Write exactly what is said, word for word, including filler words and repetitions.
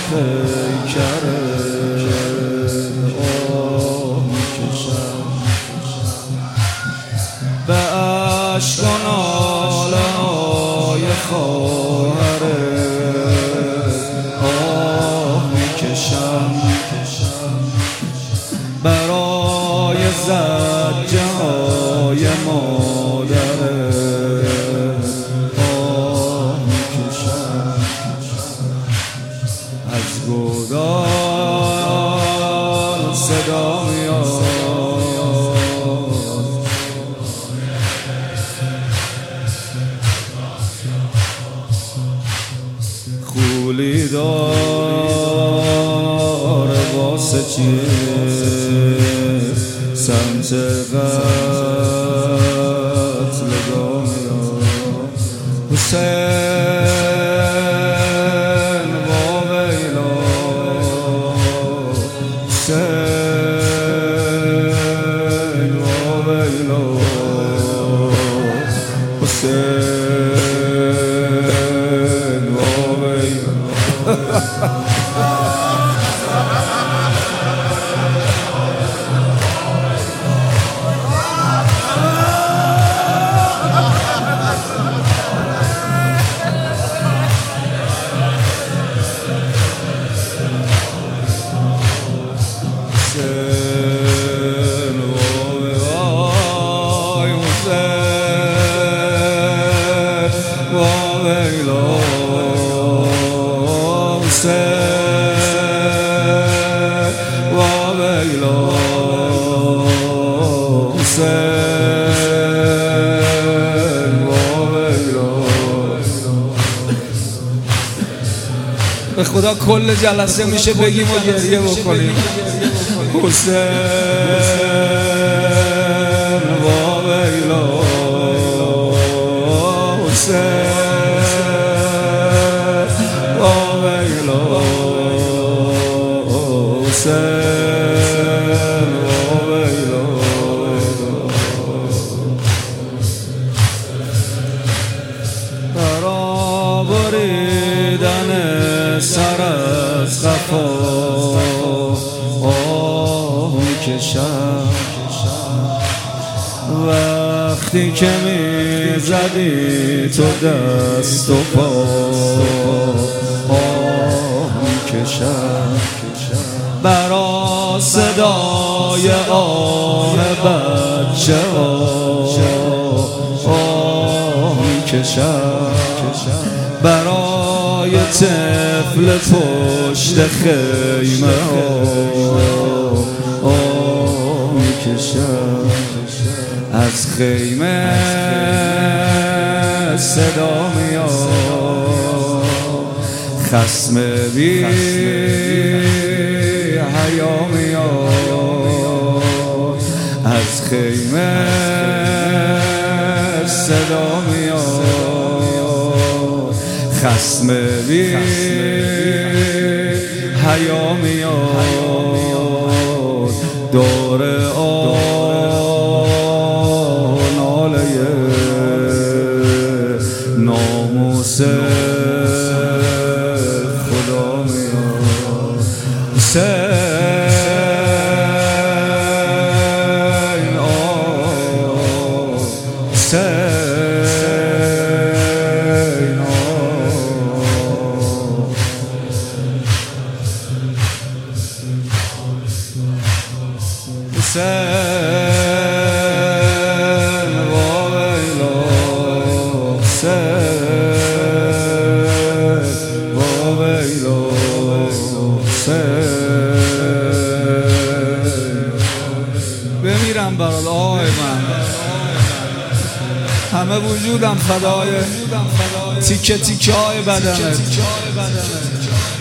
پیکره آه میکشم به عشق و ناله های خواهره آه میکشم برای زجه های مادره آه میکشم از گودال صدا میاد خولی داره واسه چیه سمت قتل دامیا حسین و ویلا حسین و ویلا حسین و ویلا به خدا کل جلسه میشه بگیم و گریه بکنیم حسین و ویلا حسین و ویلا حسین و ویلا برابریدن سر از خفا آه میکشم وقتی که میزدی تو دست و پا آه میکشم برا صدای آه بچه آه میکشم برای طفل پشت خیمه آه میکشم از خیمه صدا میاد خصم بی حیا میاد از خیمه صدا میاد خصم بی حیا میاد دور آن ناله ناموس خدا میاد حسین آه حسین حسین و ویلا حسین و ویلا حسین بمیرم برات آقای من همه وجودم فدای تیکه تیکه های بدنه